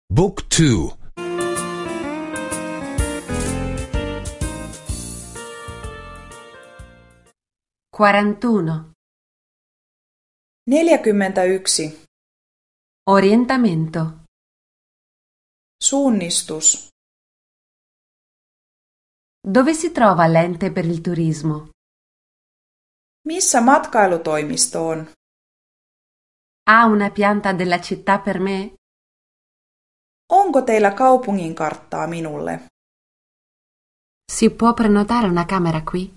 Book 2. 41. 41. Orientamento. Suunnistus. Dove si trova l'ente per il turismo? Missä matkailutoimisto on? Ha una pianta della città per me? Onko teillä kaupungin karttaa minulle? Si può prenotare una camera qui?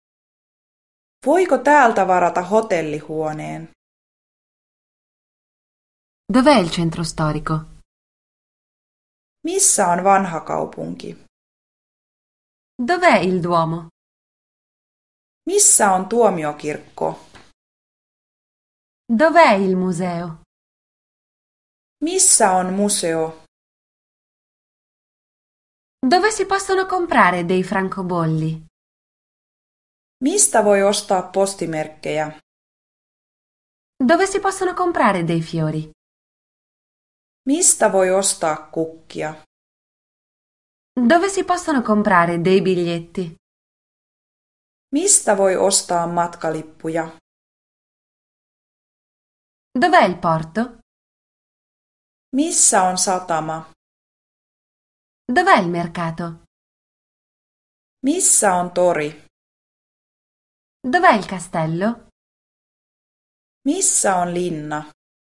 Voiko täältä varata hotellihuoneen? Dov'è il centro storico? Missä on vanha kaupunki? Dov'è il Duomo? Missä on tuomiokirkko? Dov'è il museo? Missä on museo? Dove si possono comprare dei francobolli? Mistä voi ostaa postimerkkejä? Dove si possono comprare dei fiori? Mistä voi ostaa kukkia? Dove si possono comprare dei biglietti? Mistä voi ostaa matkalippuja? Dov'è il porto? Missä on satama? Dov'è il mercato? Missä on tori? Dov'è il castello? Missä on linna?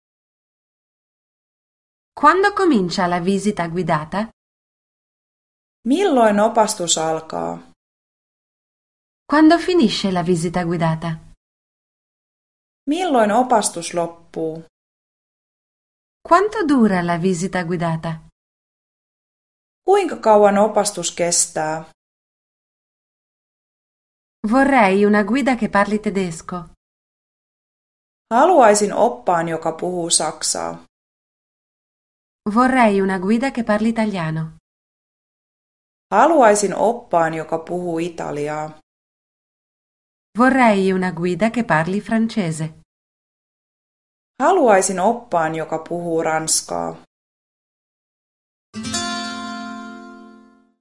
Quando comincia la visita guidata? Milloin opastus alkaa? Quando finisce la visita guidata? Milloin opastus loppuu? Quanto dura la visita guidata? Kuinka kauan opastus kestää? Vorrei una guida che parli tedesco. Haluaisin oppaan, joka puhuu saksaa. Vorrei una guida che parli italiano. Haluaisin oppaan, joka puhuu italiaa. Vorrei una guida che parli francese. Haluaisin oppaan, joka puhuu ranskaa.